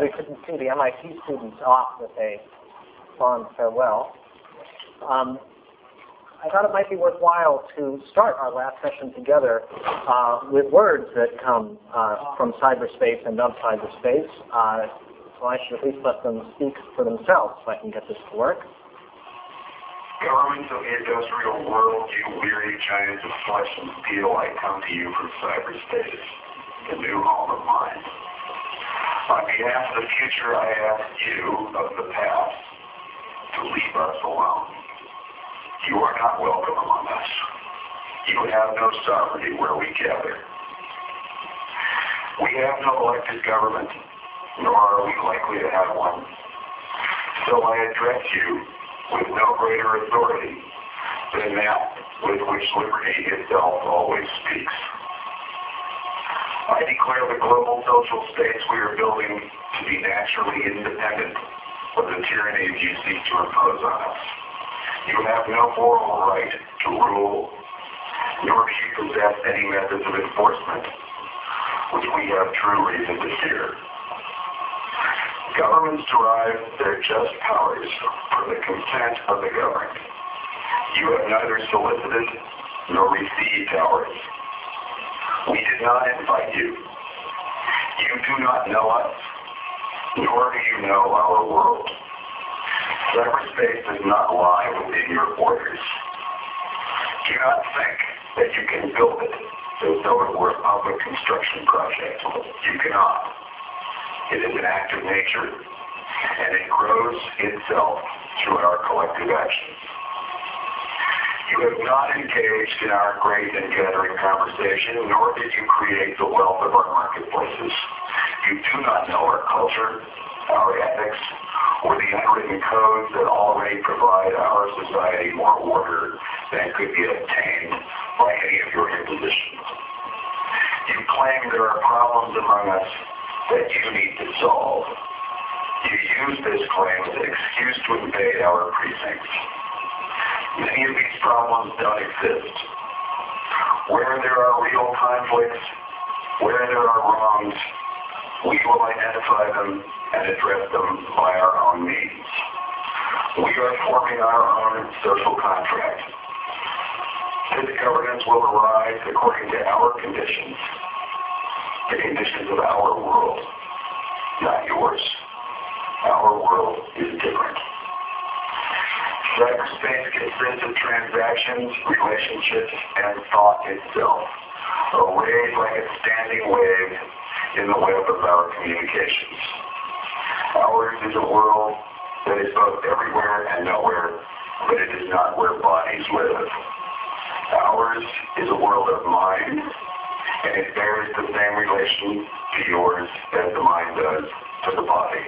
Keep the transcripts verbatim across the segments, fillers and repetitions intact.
we couldn't see the M I T students off with a fond farewell, um, I thought it might be worthwhile to start our last session together uh, with words that come uh, from cyberspace and of cyberspace. Uh, so I should at least let them speak for themselves so I can get this to work. Governments of the industrial world, you weary giants of flesh and steel, I come to you from cyberspace, the new home of mine. On behalf of the future, I ask you of the past to leave us alone. You are not welcome among us. You have no sovereignty where we gather. We have no elected government, nor are we likely to have one. So I address you with no greater authority than that with which liberty itself always speaks. I declare the global social states we are building to be naturally independent of the tyranny you seek to impose on us. You have no moral right to rule, nor do you possess any methods of enforcement, which we have true reason to fear. Governments derive their just powers from the consent of the governed. You have neither solicited nor received ours. We did not invite you. You do not know us, nor do you know our world. Cyberspace does not lie within your borders. Do not think that you can build it as though it were a public construction project. You cannot. It is an act of nature, and it grows itself through our collective actions. You have not engaged in our great and gathering conversation, nor did you create the wealth of our marketplaces. You do not know our culture, our ethics, or the unwritten codes that already provide our society more order than could be obtained by any of your impositions. You claim there are problems among us that you need to solve. You use this claim as an excuse to invade our precincts. Many of these problems don't exist. Where there are real conflicts, where there are wrongs, we will identify them and address them by our own means. We are forming our own social contract. This governance will arise according to our conditions, the conditions of our world, not yours. Our world is different. Cyberspace consists of transactions, relationships, and thought itself, arrayed like a standing wave in the web of our communications. Ours is a world that is both everywhere and nowhere, but it is not where bodies live. Ours is a world of mind, and it bears the same relation to yours as the mind does to the body.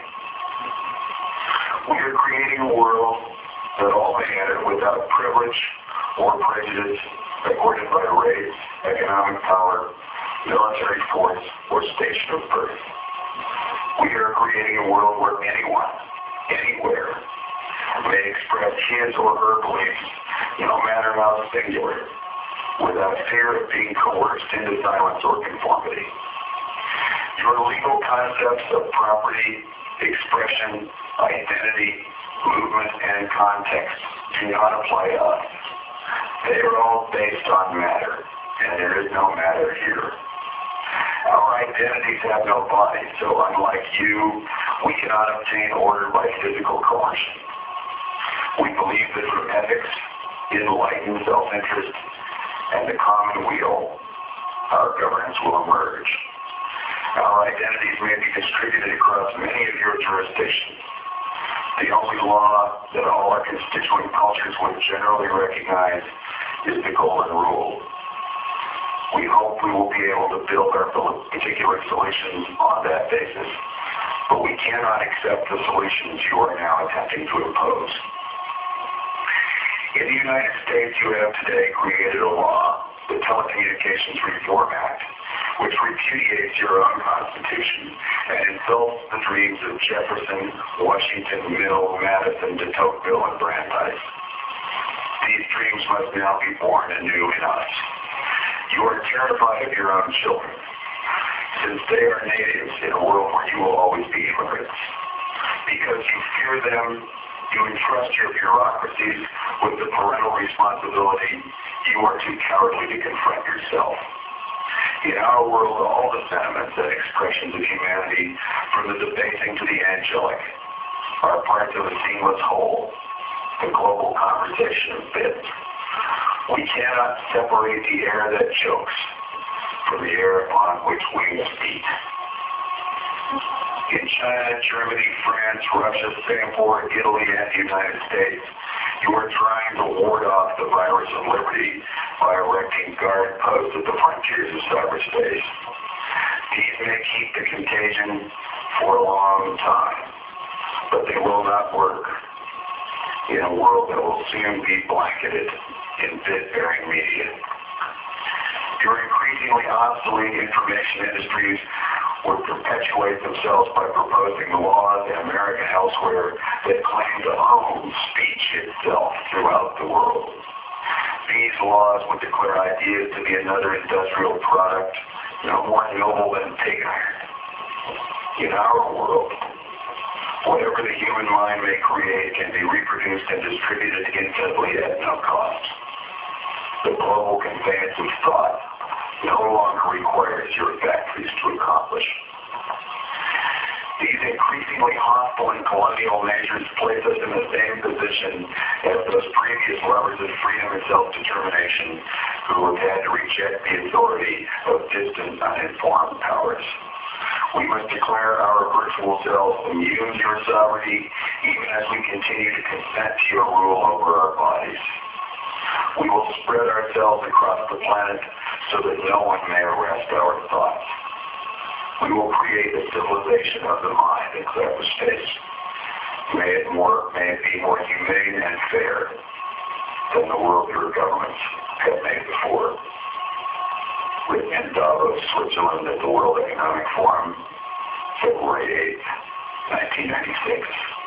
We are creating a world that all may enter without privilege or prejudice, according by race, economic power, military force, or station of birth. We are creating a world where anyone, anywhere, may express his or her beliefs, no matter how singular, without fear of being coerced into silence or conformity. Your legal concepts of property, expression, identity, movement, and context do not apply to us. They are all based on matter, and there is no matter here. Our identities have no body, so unlike you, we cannot obtain order by physical coercion. We believe that from ethics, enlightened self-interest, and the common weal, our governance will emerge. Our identities may be distributed across many of your jurisdictions. The only law that all our constituent cultures would generally recognize is the golden rule. We hope we will be able to build our particular solutions on that basis, but we cannot accept the solutions you are now attempting to impose. In the United States, you have today created a law, the Telecommunications Reform Act, which repudiates your own Constitution and insults the dreams of Jefferson, Washington, Mill, Madison, de Tocqueville, and Brandeis. These dreams must now be born anew in us. You are terrified of your own children, since they are natives in a world where you will always be immigrants. them, you entrust your bureaucracies with the parental responsibility you are too cowardly to confront yourself. In our world, all the sentiments and expressions of humanity, from the debasing to the angelic, are parts of a seamless whole, the global conversation of bits. We cannot separate the air that chokes from the air upon which wings beat. In China, Germany, France, Russia, Singapore, Italy, and the United States, you are trying to ward off the virus of liberty by erecting guard posts at the frontiers of cyberspace. These may keep the contagion for a long time, but they will not work in a world that will soon be blanketed in bit-bearing media. Your increasingly obsolete information industries would perpetuate themselves by proposing the laws in America and elsewhere that claim to own speech itself throughout the world. These laws would declare ideas to be another industrial product, no more noble than pig iron. In our world, whatever the human mind may create can be reproduced and distributed infinitely at no cost. The global conveyance of thought no longer requires your factories to accomplish. These increasingly hostile and colonial measures place us in the same position as those previous lovers of freedom and self-determination who have had to reject the authority of distant, uninformed powers. We must declare our virtual selves immune to your sovereignty, even as we continue to consent to your rule over our bodies. We will spread ourselves across the planet so that no one may arrest our thoughts. We will create a civilization of the mind in cyberspace. May it more, may it be more humane and fair than the world your governments have made before. Written in Davos, Switzerland, at the World Economic Forum, February eighth, nineteen ninety-six.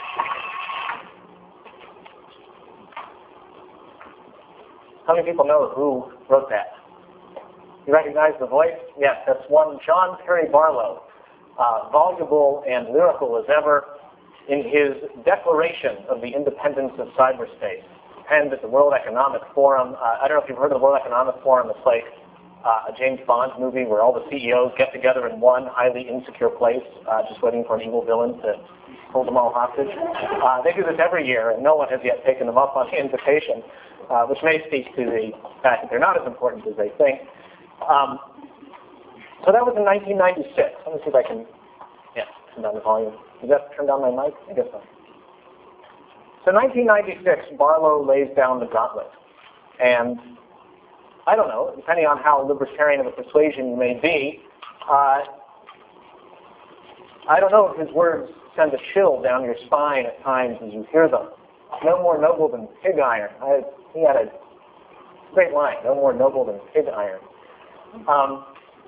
How many people know who wrote that? You recognize the voice? Yes, that's one John Perry Barlow, uh, voluble and lyrical as ever in his declaration of the independence of cyberspace, penned at the World Economic Forum. Uh, I don't know if you've heard of the World Economic Forum. It's like uh, a James Bond movie where all the C E Os get together in one highly insecure place, uh, just waiting for an evil villain to hold them all hostage. Uh, they do this every year, and no one has yet taken them up on the invitation, uh, which may speak to the fact that they're not as important as they think. Um, so that was in nineteen ninety-six. Let me see if I can, yeah, turn down the volume. Does that turn down my mic? I guess so. So nineteen ninety-six, Barlow lays down the gauntlet. And I don't know, depending on how libertarian of a persuasion you may be, uh, I don't know if his words send a chill down your spine at times as you hear them. No more noble than pig iron. I, he had a great line, no more noble than pig iron. Um,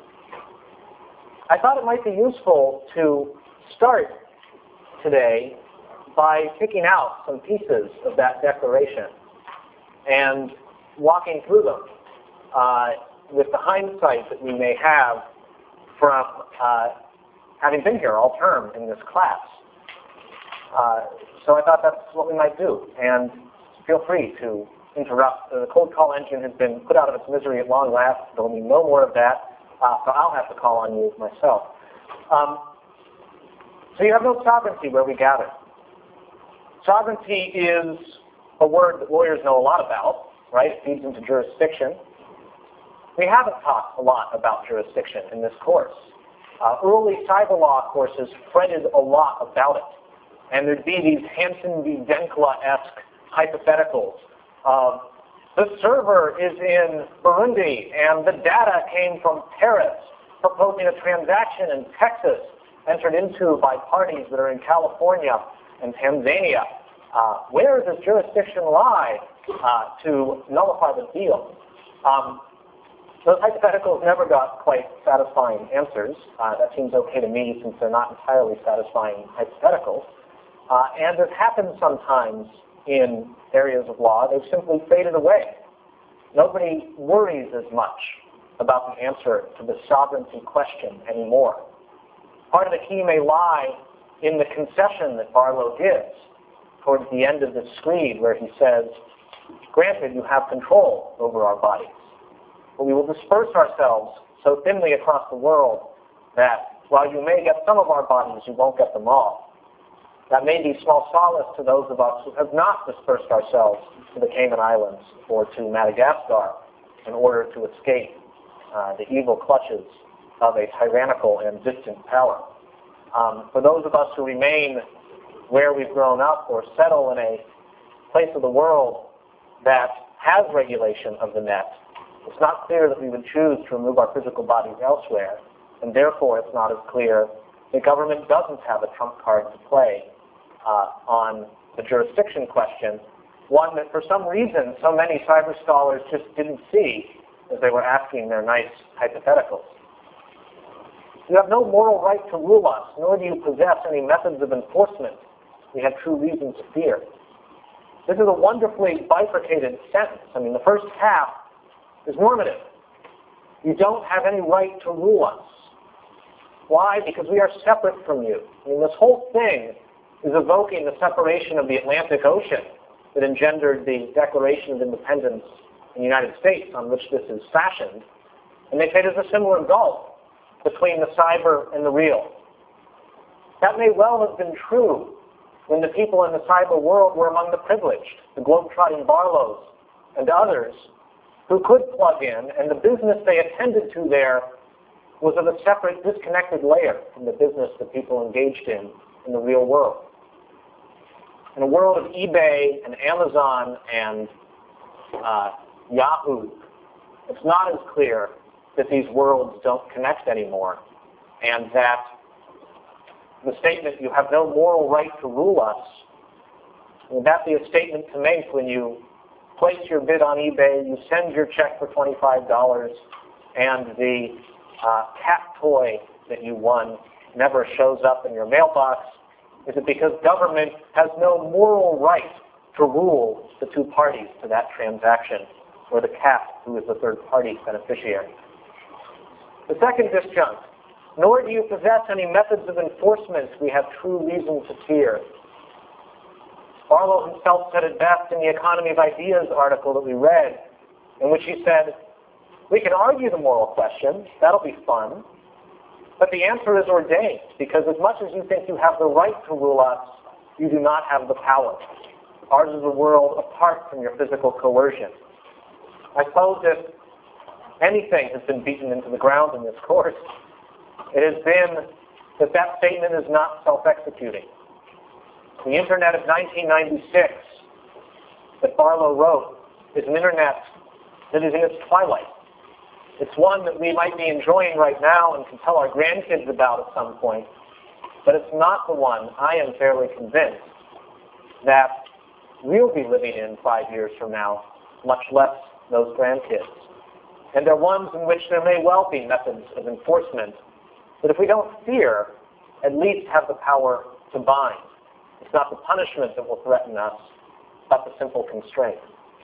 I thought it might be useful to start today by picking out some pieces of that declaration and walking through them uh, with the hindsight that we may have from uh, having been here all term in this class. Uh, so I thought that's what we might do, and feel free to interrupt. The cold call engine has been put out of its misery at long last. There will be no more of that, uh, so I'll have to call on you myself. Um, so you have no sovereignty where we gather. Sovereignty is a word that lawyers know a lot about, right? It feeds into jurisdiction. We haven't talked a lot about jurisdiction in this course. Uh, early cyber law courses fretted a lot about it, and there'd be these Hansen v. Denkla-esque hypotheticals. Uh, the server is in Burundi and the data came from Paris, proposing a transaction in Texas entered into by parties that are in California and Tanzania. Uh, where does jurisdiction lie uh, to nullify the deal? Um, those hypotheticals never got quite satisfying answers. Uh, that seems okay to me since they're not entirely satisfying hypotheticals. Uh, and it happens sometimes in areas of law, they've simply faded away. Nobody worries as much about the answer to the sovereignty question anymore. Part of the key may lie in the concession that Barlow gives. towards the end of this screed where he says, granted, you have control over our bodies, but we will disperse ourselves so thinly across the world that while you may get some of our bodies, you won't get them all. That may be small solace to those of us who have not dispersed ourselves to the Cayman Islands or to Madagascar in order to escape uh, the evil clutches of a tyrannical and distant power. Um, for those of us who remain where we've grown up or settle in a place of the world that has regulation of the net, it's not clear that we would choose to remove our physical bodies elsewhere, and therefore it's not as clear the government doesn't have a trump card to play uh, on the jurisdiction question, one that for some reason so many cyber scholars just didn't see as they were asking their nice hypotheticals. You have no moral right to rule us, nor do you possess any methods of enforcement we have true reason to fear. This is a wonderfully bifurcated sentence. I mean, the first half is normative. You don't have any right to rule us. Why? Because we are separate from you. I mean, this whole thing is evoking the separation of the Atlantic Ocean that engendered the Declaration of Independence in the United States on which this is fashioned. And they say there's a similar gulf between the cyber and the real. That may well have been true when the people in the cyber world were among the privileged, the globe-trotting Barlows and others who could plug in, and the business they attended to there was of a separate, disconnected layer from the business that people engaged in in the real world. In a world of eBay and Amazon and uh, Yahoo, it's not as clear that these worlds don't connect anymore, and that the statement, you have no moral right to rule us, would that be a statement to make when you place your bid on eBay, you send your check for twenty-five dollars, and the uh, cat toy that you won never shows up in your mailbox? Is it because government has no moral right to rule the two parties to that transaction, or the cat who is the third-party beneficiary? The second disjunct, nor do you possess any methods of enforcement we have true reason to fear. Barlow himself said it best in the Economy of Ideas article that we read, in which he said, we can argue the moral question, that'll be fun, but the answer is ordained, because as much as you think you have the right to rule us, you do not have the power. Ours is a world apart from your physical coercion. I suppose if anything has been beaten into the ground in this course, it has been that that statement is not self-executing. The Internet of nineteen ninety-six that Barlow wrote is an Internet that is in its twilight. It's one that we might be enjoying right now and can tell our grandkids about at some point, but it's not the one, I am fairly convinced, that we'll be living in five years from now, much less those grandkids. And they're ones in which there may well be methods of enforcement, but if we don't fear, at least have the power to bind. It's not the punishment that will threaten us, but the simple constraint.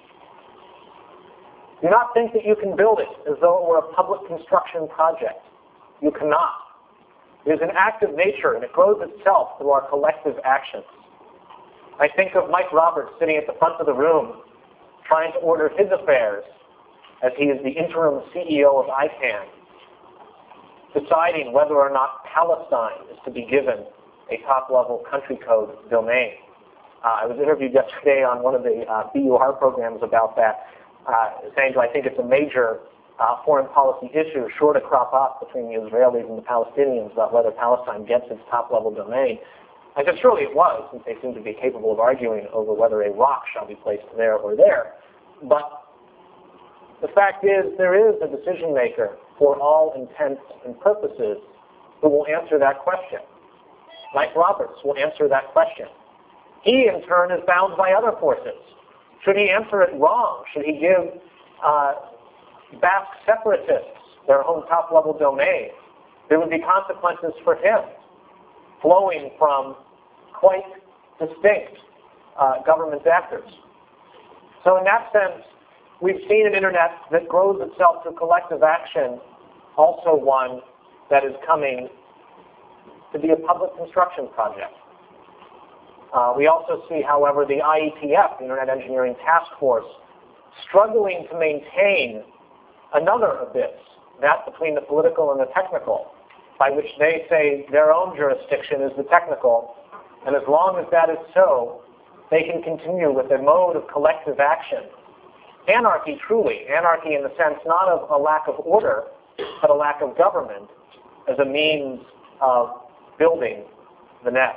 Do not think that you can build it as though it were a public construction project. You cannot. It is an act of nature, and it grows itself through our collective actions. I think of Mike Roberts sitting at the front of the room, trying to order his affairs as he is the interim C E O of I CANN, deciding whether or not Palestine is to be given a top-level country code domain. Uh, I was interviewed yesterday on one of the uh, B U R programs about that, uh, saying I think it's a major uh, foreign policy issue sure to crop up between the Israelis and the Palestinians about whether Palestine gets its top-level domain. I said surely it was, since they seem to be capable of arguing over whether a rock shall be placed there or there. But the fact is, there is a decision maker for all intents and purposes who will answer that question. Mike Roberts will answer that question. He, in turn, is bound by other forces. Should he answer it wrong? Should he give uh, Basque separatists their own top-level domain? There would be consequences for him flowing from quite distinct uh, government actors. So in that sense, we've seen an Internet that grows itself through collective action, also one that is coming to be a public construction project. Uh, we also see, however, the I E T F, the Internet Engineering Task Force, struggling to maintain another abyss, that between the political and the technical, by which they say their own jurisdiction is the technical, and as long as that is so, they can continue with their mode of collective action. Anarchy, truly, anarchy in the sense not of a lack of order, but a lack of government as a means of building the net.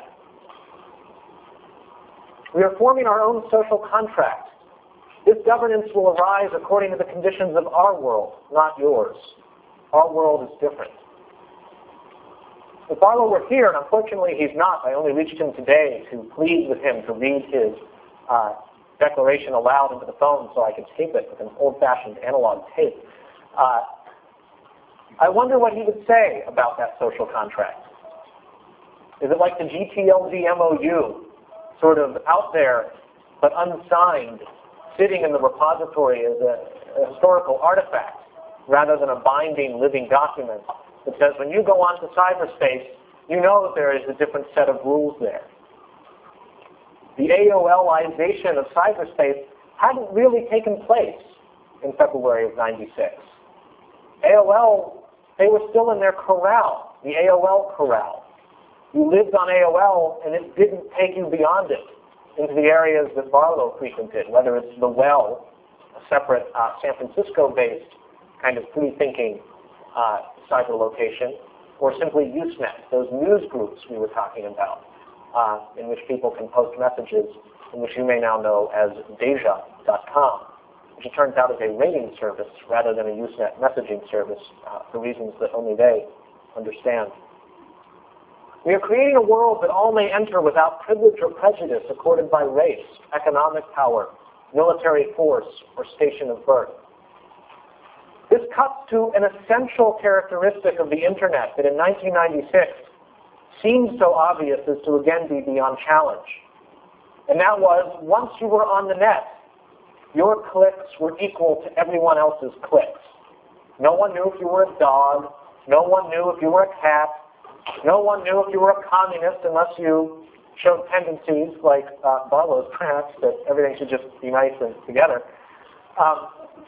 We are forming our own social contract. This governance will arise according to the conditions of our world, not yours. Our world is different. If Barlow were here, and unfortunately he's not, I only reached him today to plead with him to read his uh, declaration aloud into the phone so I could tape it with an old-fashioned analog tape. Uh, I wonder what he would say about that social contract. Is it like the G T L D M O U, sort of out there but unsigned, sitting in the repository as a, a historical artifact rather than a binding living document that says when you go onto cyberspace, you know that there is a different set of rules there. The AOLization of cyberspace hadn't really taken place in February of ninety-six. A O L, they were still in their corral, the A O L corral. You lived on A O L and it didn't take you beyond it into the areas that Barlow frequented, whether it's the Well, a separate uh, San Francisco-based kind of free-thinking uh, cyber location, or simply Usenet, those news groups we were talking about, uh, in which people can post messages, in which you may now know as Deja dot com, which it turns out is a rating service rather than a Usenet messaging service uh, for reasons that only they understand. We are creating a world that all may enter without privilege or prejudice accorded by race, economic power, military force, or station of birth. This cuts to an essential characteristic of the Internet that in nineteen ninety-six seemed so obvious as to again be beyond challenge. And that was, once you were on the net, your clicks were equal to everyone else's clicks. No one knew if you were a dog. No one knew if you were a cat. No one knew if you were a communist unless you showed tendencies like uh, Barlow's, perhaps, that everything should just be nice and together. Um,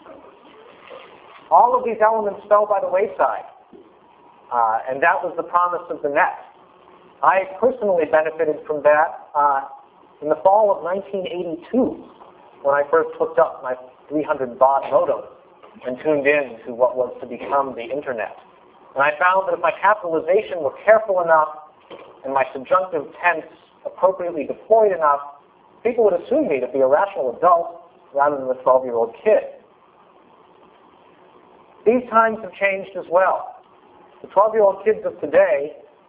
all of these elements fell by the wayside, uh, and that was the promise of the net. I personally benefited from that uh, in the fall of nineteen eighty-two, when I first hooked up my three hundred baud modem and tuned in to what was to become the Internet. And I found that if my capitalization were careful enough and my subjunctive tense appropriately deployed enough, people would assume me to be a rational adult rather than a twelve-year-old kid. These times have changed as well. The twelve-year-old kids of today,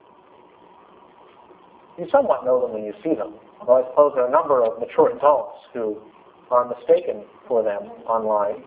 you somewhat know them when you see them, although I suppose there are a number of mature adults who are mistaken for them online.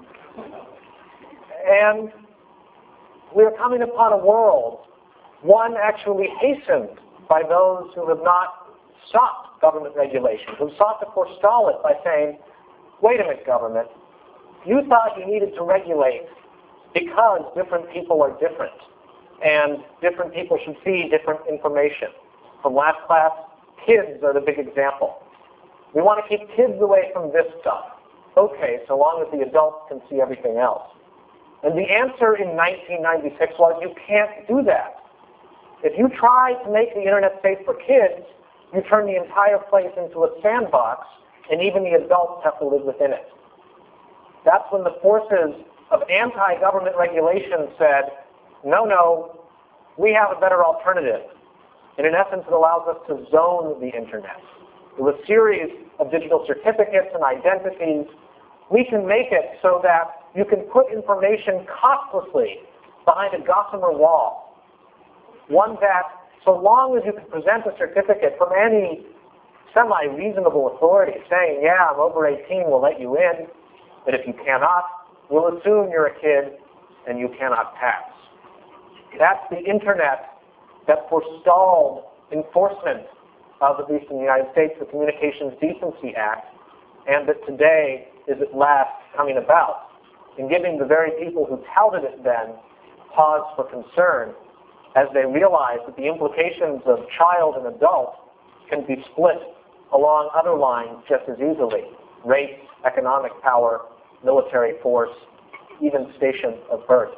And we are coming upon a world, one actually hastened by those who have not stopped government regulation, who sought to forestall it by saying, wait a minute, government, you thought you needed to regulate because different people are different, and different people should see different information. From last class, kids are the big example. We want to keep kids away from this stuff. Okay, so long as the adults can see everything else. And the answer in nineteen ninety-six was you can't do that. If you try to make the Internet safe for kids, you turn the entire place into a sandbox, and even the adults have to live within it. That's when the forces of anti-government regulation said, no, no, we have a better alternative. And in essence, it allows us to zone the Internet. With a series of digital certificates and identities, we can make it so that you can put information costlessly behind a gossamer wall. One that, so long as you can present a certificate from any semi-reasonable authority saying, yeah, I'm over eighteen, we'll let you in, but if you cannot, we'll assume you're a kid and you cannot pass. That's the Internet that forestalled enforcement of, at least in the United States, the Communications Decency Act, and that today is at last coming about, and giving the very people who touted it then pause for concern as they realize that the implications of child and adult can be split along other lines just as easily: race, economic power, military force, even station of birth.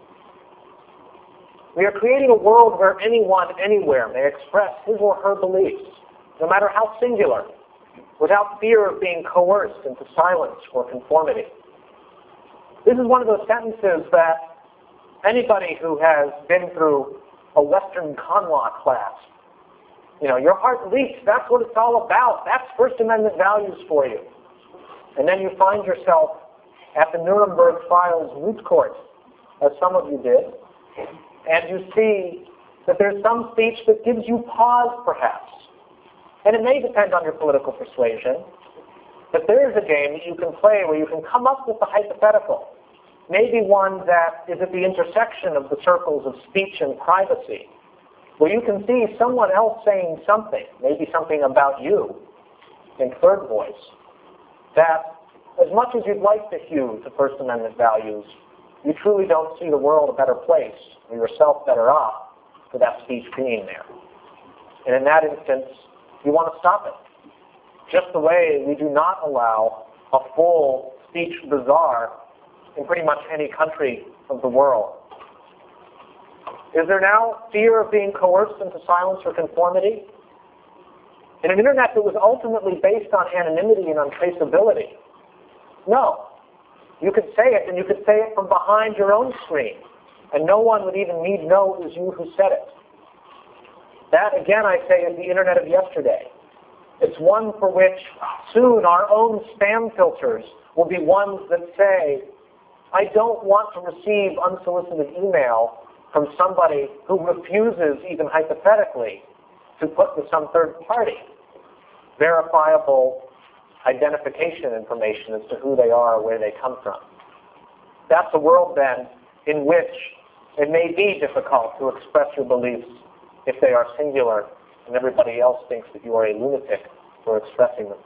We are creating a world where anyone, anywhere, may express his or her beliefs, no matter how singular, without fear of being coerced into silence or conformity. This is one of those sentences that anybody who has been through a Western con law class, you know, your heart leaps, that's what it's all about. That's First Amendment values for you. And then you find yourself at the Nuremberg Files moot court, as some of you did, and you see that there's some speech that gives you pause, perhaps. And it may depend on your political persuasion, but there is a game that you can play where you can come up with a hypothetical, maybe one that is at the intersection of the circles of speech and privacy, where you can see someone else saying something, maybe something about you, in third voice, that as much as you'd like to hew to First Amendment values, you truly don't see the world a better place, or yourself better off, for that speech being there. And in that instance, you want to stop it. Just the way we do not allow a full speech bazaar in pretty much any country of the world. Is there now fear of being coerced into silence or conformity? In an internet that was ultimately based on anonymity and untraceability, no. You could say it, and you could say it from behind your own screen, and no one would even need to know it was you who said it. That, again, I say, is the internet of yesterday. It's one for which soon our own spam filters will be ones that say, I don't want to receive unsolicited email from somebody who refuses, even hypothetically, to put to some third party verifiable identification information as to who they are or where they come from. That's a world, then, in which it may be difficult to express your beliefs if they are singular and everybody else thinks that you are a lunatic for expressing them.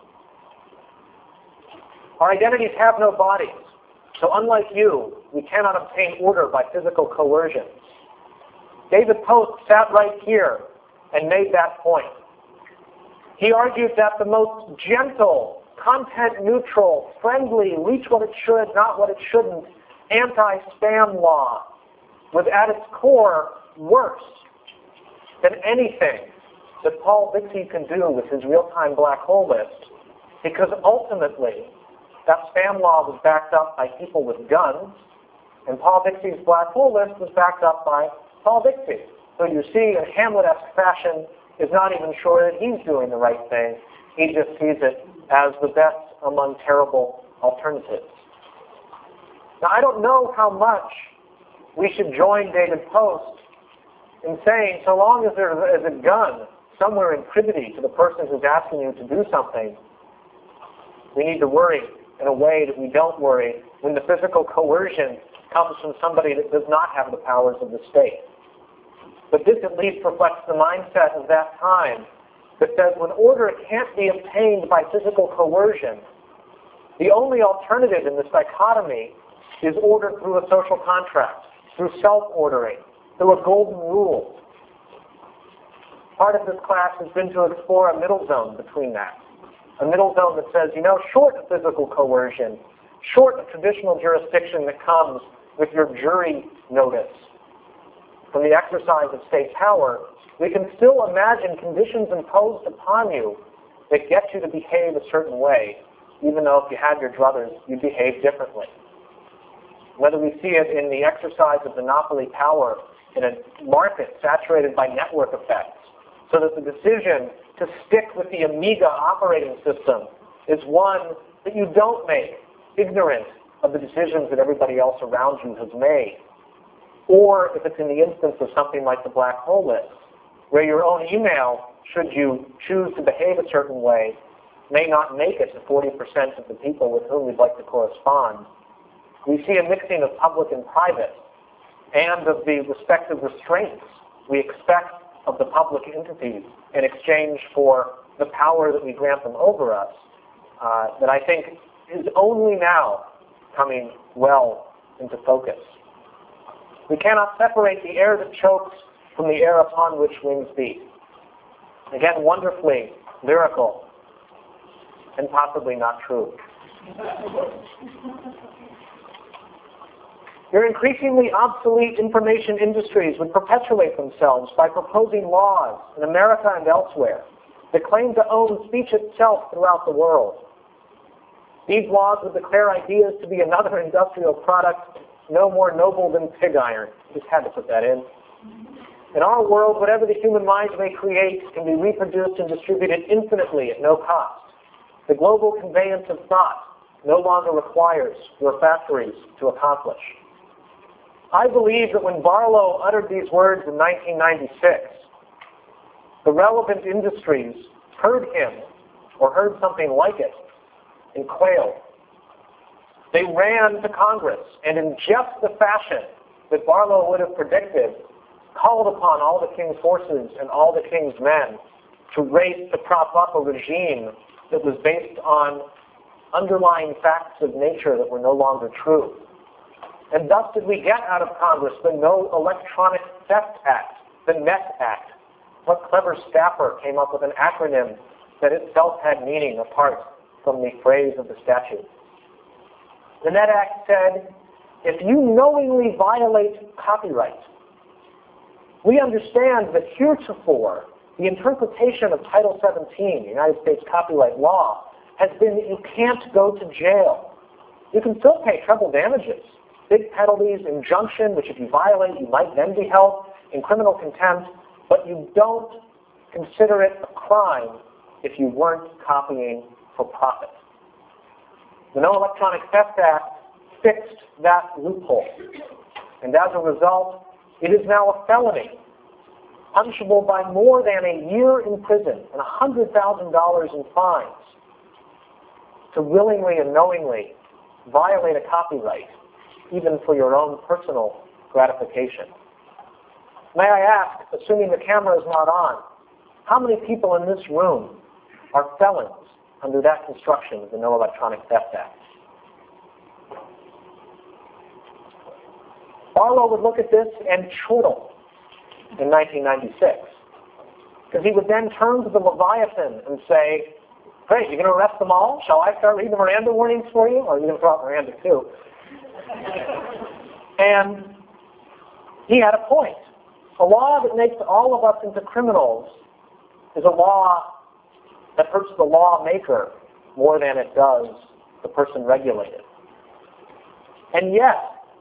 Our identities have no bodies, so unlike you, we cannot obtain order by physical coercion. David Post sat right here and made that point. He argued that the most gentle, content-neutral, friendly, reach what it should, not what it shouldn't, anti-spam law was at its core worse than anything that Paul Bixby can do with his real-time black hole list, because ultimately that spam law was backed up by people with guns, and Paul Bixby's black hole list was backed up by Paul Bixby. So you see, in Hamlet-esque fashion, is not even sure that he's doing the right thing. He just sees it as the best among terrible alternatives. Now, I don't know how much we should join David Post in saying, so long as there is a gun somewhere in privity to the person who's asking you to do something, we need to worry in a way that we don't worry when the physical coercion comes from somebody that does not have the powers of the state. But this at least reflects the mindset of that time that says when order can't be obtained by physical coercion, the only alternative in this dichotomy is order through a social contract, through self-ordering, through a golden rule. Part of this class has been to explore a middle zone between that. A middle zone that says, you know, short of physical coercion, short of traditional jurisdiction that comes with your jury notice from the exercise of state power, we can still imagine conditions imposed upon you that get you to behave a certain way, even though if you had your druthers, you'd behave differently. Whether we see it in the exercise of monopoly power in a market saturated by network effects, so that the decision to stick with the Amiga operating system is one that you don't make ignorant of the decisions that everybody else around you has made. Or if it's in the instance of something like the black hole list, where your own email, should you choose to behave a certain way, may not make it to forty percent of the people with whom you'd like to correspond. We see a mixing of public and private, and of the respective restraints we expect of the public entities in exchange for the power that we grant them over us, uh, that I think is only now coming well into focus. We cannot separate the air that chokes from the air upon which wings beat. Again, wonderfully lyrical and possibly not true. Your increasingly obsolete information industries would perpetuate themselves by proposing laws in America and elsewhere that claim to own speech itself throughout the world. These laws would declare ideas to be another industrial product no more noble than pig iron. Just had to put that in. In our world, whatever the human mind may create can be reproduced and distributed infinitely at no cost. The global conveyance of thought no longer requires your factories to accomplish. I believe that when Barlow uttered these words in nineteen ninety-six, the relevant industries heard him or heard something like it and quailed. They ran to Congress and in just the fashion that Barlow would have predicted, called upon all the king's forces and all the king's men to race to prop up a regime that was based on underlying facts of nature that were no longer true. And thus did we get out of Congress the No Electronic Theft Act, the NET Act. What clever staffer came up with an acronym that itself had meaning apart from the phrase of the statute. The NET Act said, if you knowingly violate copyright, we understand that heretofore the interpretation of Title seventeen, the United States copyright law, has been that you can't go to jail. You can still pay treble damages, big penalties, injunction, which if you violate, you might then be held in criminal contempt, but you don't consider it a crime if you weren't copying for profit. The No Electronic Theft Act fixed that loophole, and as a result, it is now a felony, punishable by more than a year in prison and one hundred thousand dollars in fines to willingly and knowingly violate a copyright, even for your own personal gratification. May I ask, assuming the camera is not on, how many people in this room are felons under that construction of the No Electronic Theft Act? Barlow would look at this and chortle in nineteen ninety-six, because he would then turn to the Leviathan and say, great, you're going to arrest them all? Shall I start reading the Miranda warnings for you? Or are you going to throw out Miranda too? And he had a point. A law that makes all of us into criminals is a law that hurts the lawmaker more than it does the person regulated. And yet,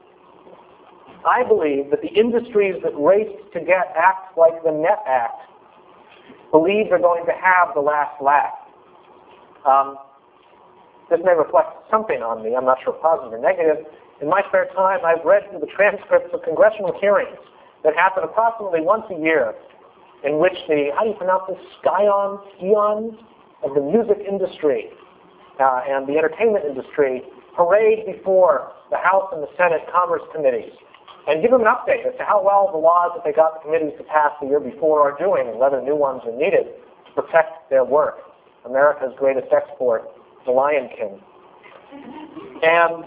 I believe that the industries that raced to get acts like the NET Act believe they're going to have the last laugh. Um, this may reflect something on me. I'm not sure positive or negative. In my spare time, I've read through the transcripts of congressional hearings that happen approximately once a year in which the, how do you pronounce this, scions, scions of the music industry uh, and the entertainment industry parade before the House and the Senate Commerce Committees and give them an update as to how well the laws that they got the committees to pass the year before are doing and whether new ones are needed to protect their work. America's greatest export, The Lion King. And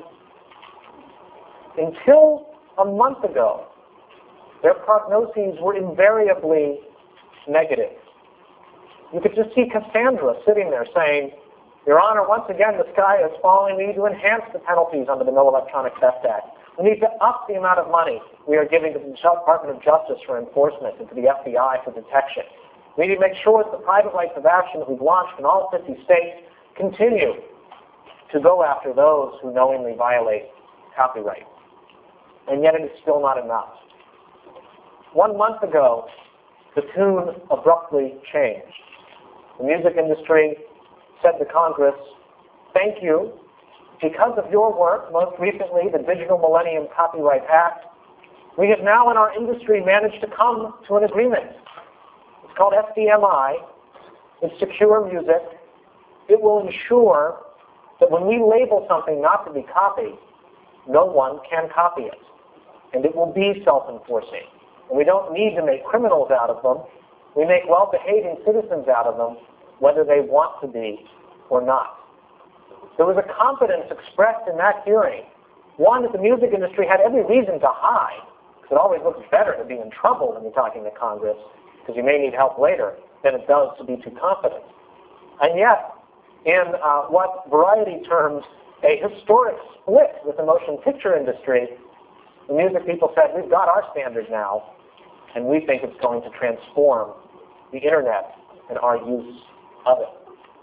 until a month ago, their prognoses were invariably negative. You could just see Cassandra sitting there saying, Your Honor, once again, the sky is falling. We need to enhance the penalties under the No Electronic Theft Act. We need to up the amount of money we are giving to the Department of Justice for enforcement and to the F B I for detection. We need to make sure that the private rights of action that we've launched in all fifty states continue to go after those who knowingly violate copyright. And yet it is still not enough. One month ago, the tune abruptly changed. The music industry said to Congress, thank you. Because of your work, most recently the Digital Millennium Copyright Act, we have now in our industry managed to come to an agreement. It's called S D M I. It's secure music. It will ensure that when we label something not to be copied, no one can copy it. And it will be self-enforcing. And we don't need to make criminals out of them. We make well-behaving citizens out of them, whether they want to be or not. There was a confidence expressed in that hearing, one that the music industry had every reason to hide, because it always looks better to be in trouble when you're talking to Congress, because you may need help later, than it does to be too confident. And yet, in uh, what Variety terms a historic split with the motion picture industry, the music people said, we've got our standard now, and we think it's going to transform the internet and our use of it.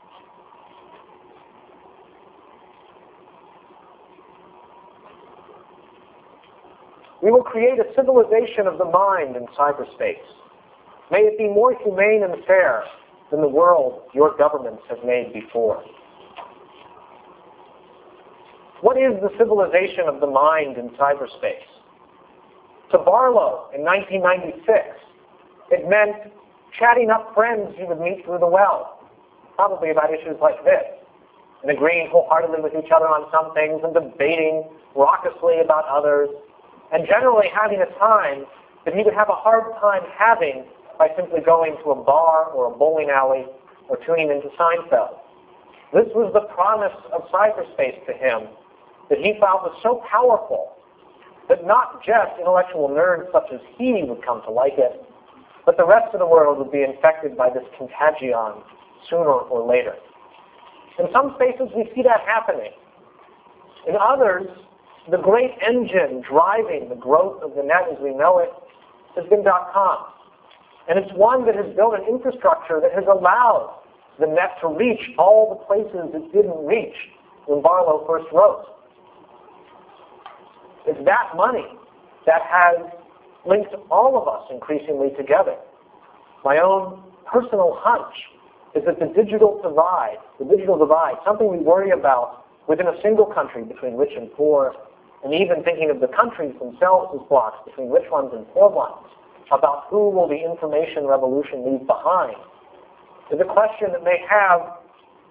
We will create a civilization of the mind in cyberspace. May it be more humane and fair than the world your governments have made before. What is the civilization of the mind in cyberspace? To Barlow in nineteen ninety-six, it meant chatting up friends you would meet through the well, probably about issues like this, and agreeing wholeheartedly with each other on some things and debating raucously about others, and generally having a time that he would have a hard time having by simply going to a bar or a bowling alley or tuning into Seinfeld. This was the promise of cyberspace to him that he felt was so powerful that not just intellectual nerds such as he would come to like it, but the rest of the world would be infected by this contagion sooner or later. In some spaces we see that happening. In others, the great engine driving the growth of the net as we know it has been dot-com. And it's one that has built an infrastructure that has allowed the net to reach all the places it didn't reach when Barlow first wrote. It's that money that has linked all of us increasingly together. My own personal hunch is that the digital divide, the digital divide, something we worry about within a single country between rich and poor, and even thinking of the countries themselves as blocks between rich ones and poor ones, about who will the information revolution leave behind, is a question that may have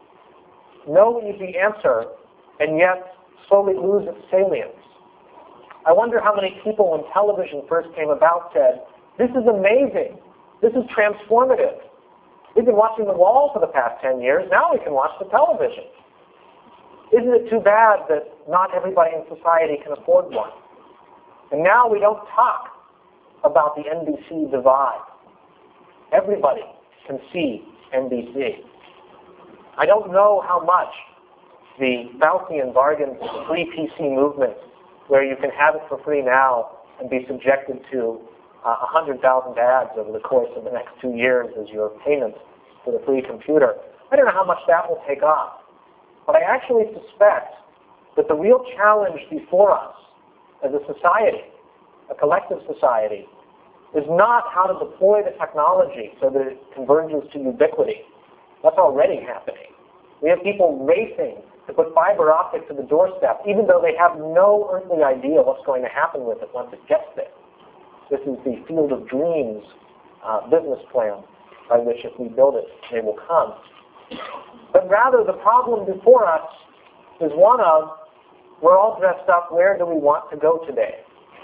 no easy answer and yet slowly lose its salience. I wonder how many people when television first came about said, this is amazing, this is transformative. We've been watching the wall for the past ten years, now we can watch the television. Isn't it too bad that not everybody in society can afford one? And now we don't talk about the N B C divide. Everybody can see N B C. I don't know how much the Faustian bargains of the free P C movement, where you can have it for free now and be subjected to uh, one hundred thousand ads over the course of the next two years as your payment for the free computer. I don't know how much that will take off. But I actually suspect that the real challenge before us as a society, a collective society, is not how to deploy the technology so that it converges to ubiquity. That's already happening. We have people racing to put fiber optic to the doorstep, even though they have no earthly idea what's going to happen with it once it gets there. This is the field of dreams uh, business plan by which if we build it, they will come. But rather, the problem before us is one of, we're all dressed up, where do we want to go today?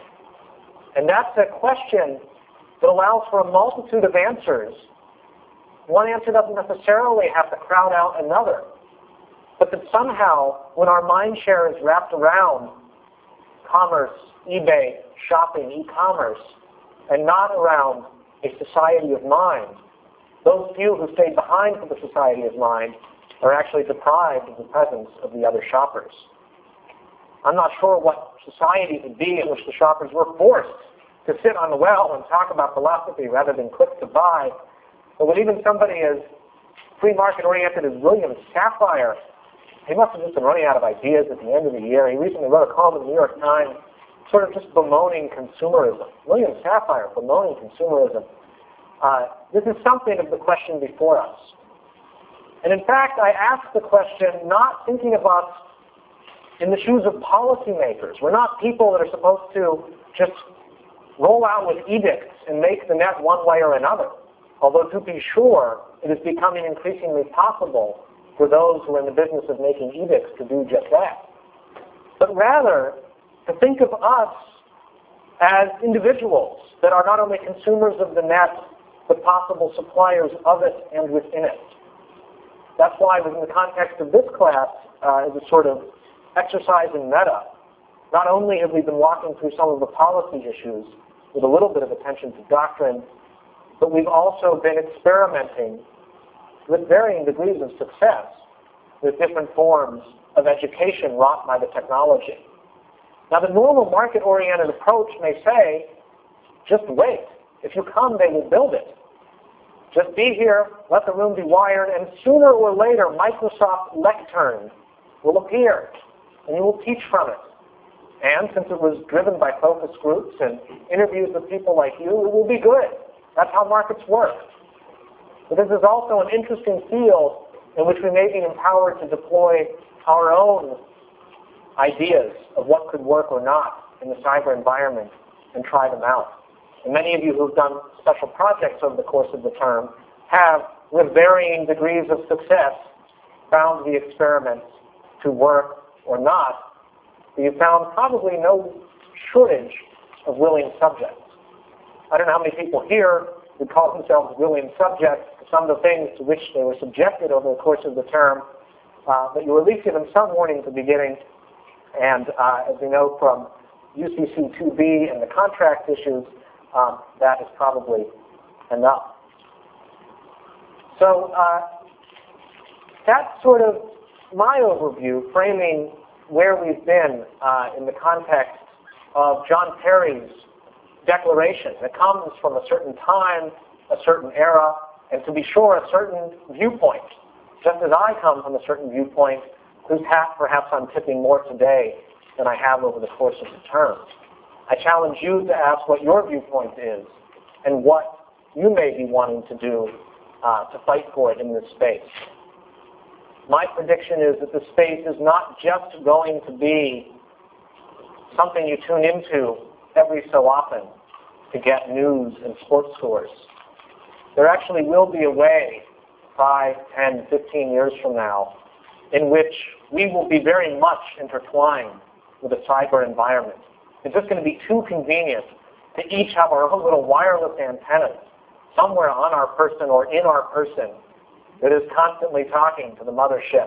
And that's a question that allows for a multitude of answers. One answer doesn't necessarily have to crowd out another, but that somehow, when our mind share is wrapped around commerce, eBay, shopping, e-commerce, and not around a society of mind, those few who stayed behind for the society of mind are actually deprived of the presence of the other shoppers. I'm not sure what society would be in which the shoppers were forced to sit on the well and talk about philosophy rather than click to buy. But with even somebody as free market oriented as William Safire, he must have just been running out of ideas at the end of the year. He recently wrote a column in the New York Times sort of just bemoaning consumerism. William Safire bemoaning consumerism. Uh, this is something of the question before us. And in fact, I ask the question not thinking of us in the shoes of policymakers. We're not people that are supposed to just roll out with edicts and make the net one way or another. Although to be sure, it is becoming increasingly possible for those who are in the business of making edicts to do just that. But rather, to think of us as individuals that are not only consumers of the net, but possible suppliers of it and within it. That's why within the context of this class, uh, as a sort of exercise in meta, not only have we been walking through some of the policy issues with a little bit of attention to doctrine, but we've also been experimenting with varying degrees of success with different forms of education wrought by the technology. Now, the normal market-oriented approach may say, just wait. If you come, they will build it. Just be here, let the room be wired, and sooner or later, Microsoft Lectern will appear, and you will teach from it. And since it was driven by focus groups and interviews with people like you, it will be good. That's how markets work. But this is also an interesting field in which we may be empowered to deploy our own ideas of what could work or not in the cyber environment and try them out. And many of you who've done special projects over the course of the term have, with varying degrees of success, found the experiments to work or not. You found probably no shortage of willing subjects. I don't know how many people here would call themselves willing subjects to some of the things to which they were subjected over the course of the term, uh, but you were at least given some warning at the beginning. And uh, as we know from U C C two B and the contract issues, um, that is probably enough. So uh, that's sort of my overview, framing where we've been uh, in the context of John Terry's declaration. It comes from a certain time, a certain era, and to be sure, a certain viewpoint. Just as I come from a certain viewpoint, whose hat perhaps I'm tipping more today than I have over the course of the term. I challenge you to ask what your viewpoint is and what you may be wanting to do uh, to fight for it in this space. My prediction is that the space is not just going to be something you tune into every so often to get news and sports scores. There actually will be a way, five, ten, fifteen years from now, in which we will be very much intertwined with a cyber environment. It's just going to be too convenient to each have our own little wireless antennas somewhere on our person or in our person that is constantly talking to the mothership.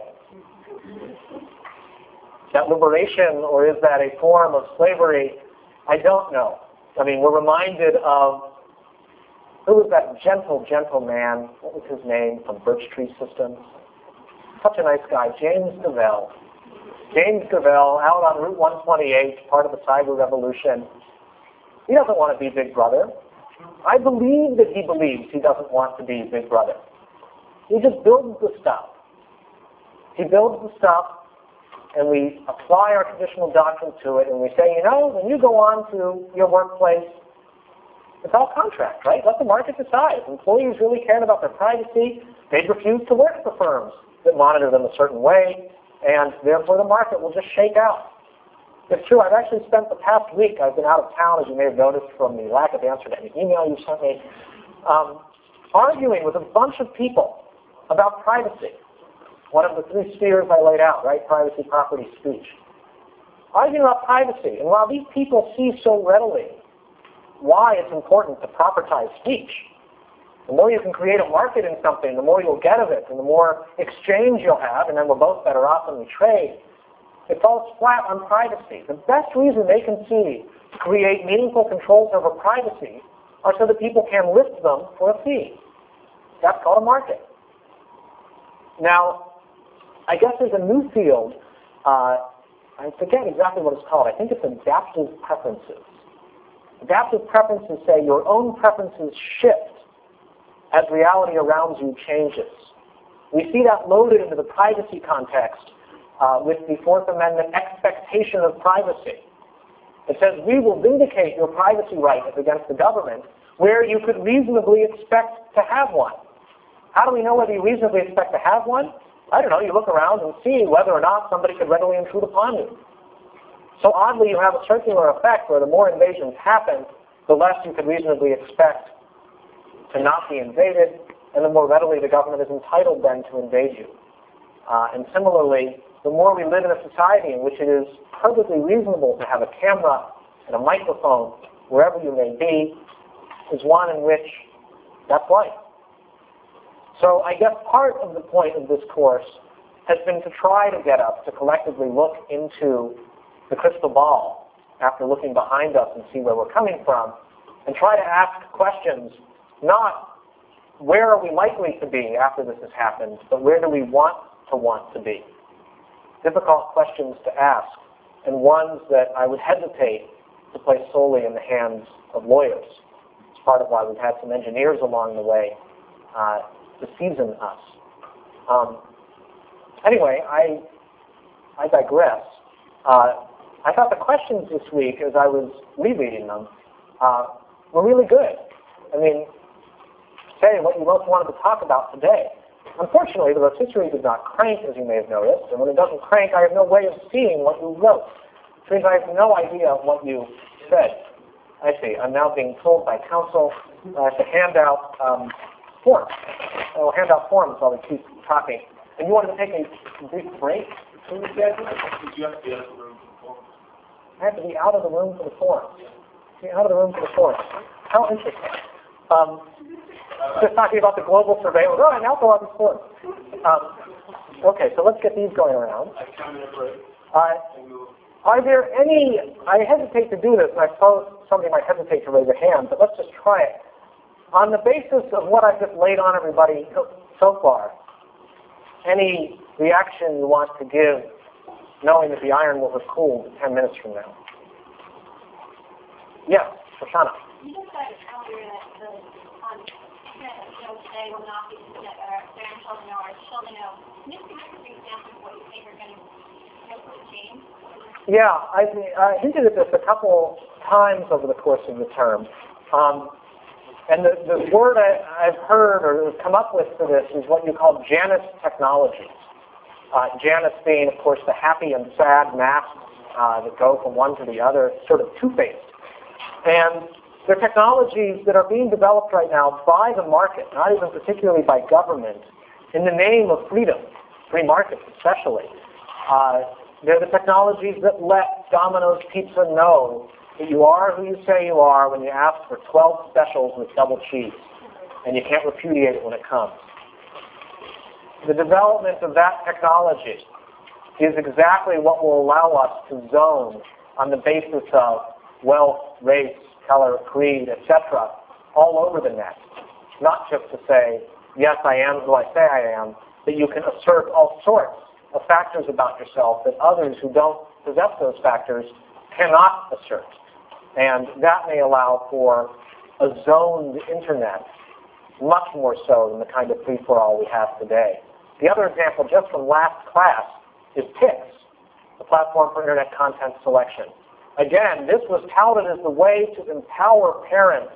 That liberation, or is that a form of slavery? I don't know. I mean, we're reminded of, who was that gentle, gentle man? What was his name from Birch Tree Systems? Such a nice guy, James Gavell. James Gavell, out on Route one twenty-eight, part of the cyber revolution. He doesn't want to be Big Brother. I believe that he believes he doesn't want to be Big Brother. He just builds the stuff. He builds the stuff, and we apply our traditional doctrine to it, and we say, you know, when you go on to your workplace, it's all contract, right? Let the market decide. If employees really cared about their privacy, they'd refuse to work for firms that monitor them a certain way, and therefore the market will just shake out. It's true. I've actually spent the past week, I've been out of town, as you may have noticed from the lack of answer to any email you sent me, um, arguing with a bunch of people about privacy. One of the three spheres I laid out, right? Privacy, property, speech. Arguing about privacy. And while these people see so readily why it's important to propertize speech, the more you can create a market in something, the more you'll get of it, and the more exchange you'll have, and then we're both better off when we trade. It falls flat on privacy. The best reason they can see to create meaningful controls over privacy are so that people can list them for a fee. That's called a market. Now, I guess there's a new field, uh, I forget exactly what it's called. I think it's adaptive preferences. Adaptive preferences say your own preferences shift as reality around you changes. We see that loaded into the privacy context uh, with the Fourth Amendment expectation of privacy. It says we will vindicate your privacy rights against the government where you could reasonably expect to have one. How do we know whether you reasonably expect to have one? I don't know. You look around and see whether or not somebody could readily intrude upon you. So oddly, you have a circular effect where the more invasions happen, the less you could reasonably expect to not be invaded, and the more readily the government is entitled then to invade you. Uh, and similarly, the more we live in a society in which it is perfectly reasonable to have a camera and a microphone wherever you may be, is one in which that's life. So I guess part of the point of this course has been to try to get us to collectively look into the crystal ball after looking behind us and see where we're coming from, and try to ask questions, not where are we likely to be after this has happened, but where do we want to want to be. Difficult questions to ask, and ones that I would hesitate to place solely in the hands of lawyers. It's part of why we've had some engineers along the way uh, to season us. Um, anyway, I, I digress. Uh, I thought the questions this week, as I was rereading them, uh, were really good. I mean, say what you most wanted to talk about today. Unfortunately, the rotisserie did not crank, as you may have noticed, and when it doesn't crank, I have no way of seeing what you wrote, which means I have no idea what you said. I see. I'm now being told by counsel uh, to hand out um, forms. I will hand out forms while we keep talking. And you wanted to take a brief break? Can you guys? You have to be out of the room for the form. I have to be out of the room for the forms. Be out of the room for the forms. How interesting. Um, just talking about the global surveillance. Oh, and also on the forms. Um, okay, so let's get these going around. Uh, Are there any, I hesitate to do this, and I suppose somebody might hesitate to raise a hand, but let's just try it. On the basis of what I've just laid on everybody so far, any reaction you want to give, knowing that the iron will have cooled ten minutes from now? Yes, Shoshana. You just said earlier that the, on internet, you know, today will not be that our grandchildren or our children know. Can you give us an example of what you think are going to hopefully change? Yeah, I uh, hinted at this a couple times over the course of the term. Um, and the, the word I, I've heard or come up with for this is what you call Janus technologies. Uh, Janus being, of course, the happy and sad masks uh, that go from one to the other, sort of two-faced. And they're technologies that are being developed right now by the market, not even particularly by government, in the name of freedom, free markets especially. Uh, They're the technologies that let Domino's Pizza know that you are who you say you are when you ask for twelve specials with double cheese, and you can't repudiate it when it comes. The development of that technology is exactly what will allow us to zone on the basis of wealth, race, color, creed, et cetera, all over the net. Not just to say, yes, I am who I say I am, but you can assert all sorts of factors about yourself that others who don't possess those factors cannot assert. And that may allow for a zoned internet, much more so than the kind of free-for-all we have today. The other example, just from last class, is Pix, the platform for internet content selection. Again, this was touted as the way to empower parents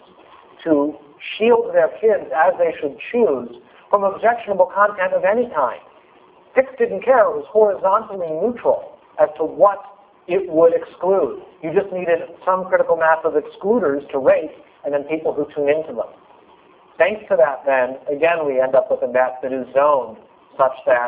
to shield their kids as they should choose from objectionable content of any kind. Pix didn't care. It was horizontally neutral as to what it would exclude. You just needed some critical mass of excluders to rate, and then people who tune into them. Thanks to that, then, again, we end up with a net that is zoned such that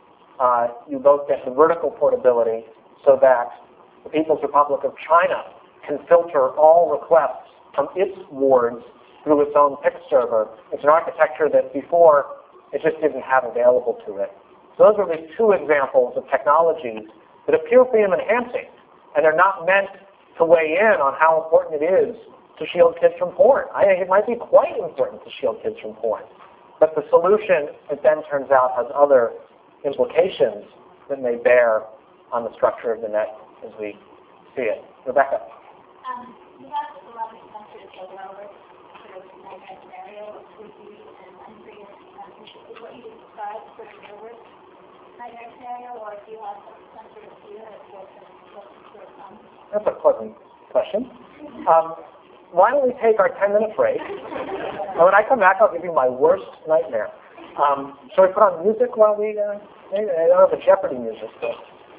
uh, you both get the vertical portability so that the People's Republic of China can filter all requests from its wards through its own Pix server. It's an architecture that before it just didn't have available to it. So those are the two examples of technologies that appear freedom enhancing, and they're not meant to weigh in on how important it is to shield kids from porn. I think it might be quite important to shield kids from porn. But the solution, it then turns out, has other implications that may bear on the structure of the net as we see it. Rebecca. Um, you have a lot of sensitive over sort of nightmare scenario with you and unfree um, is what you described sort of your worst nightmare scenario, or if you have some sort of fear of what sort of comes? That's a pleasant question. Um, why don't we take our ten-minute break? And when I come back, I'll give you my worst nightmare. Um, shall we put on music while we, uh, maybe, I don't have a Jeopardy music, so.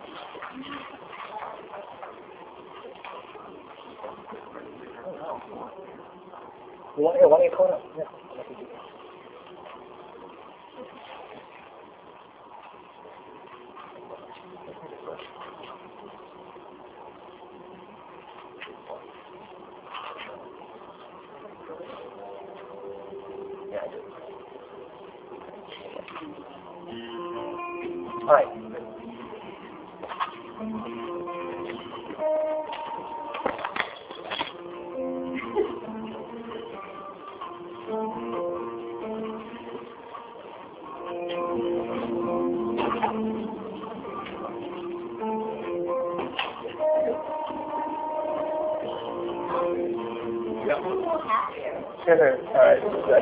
You want, here, why don't you call it up? Yeah. Yeah, I do. All right. All right.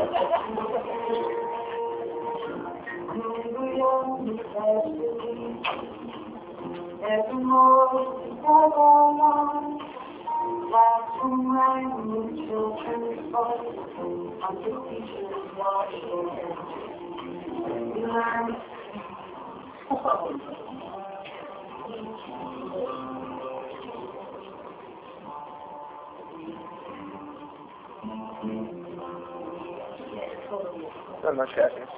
Not much happening.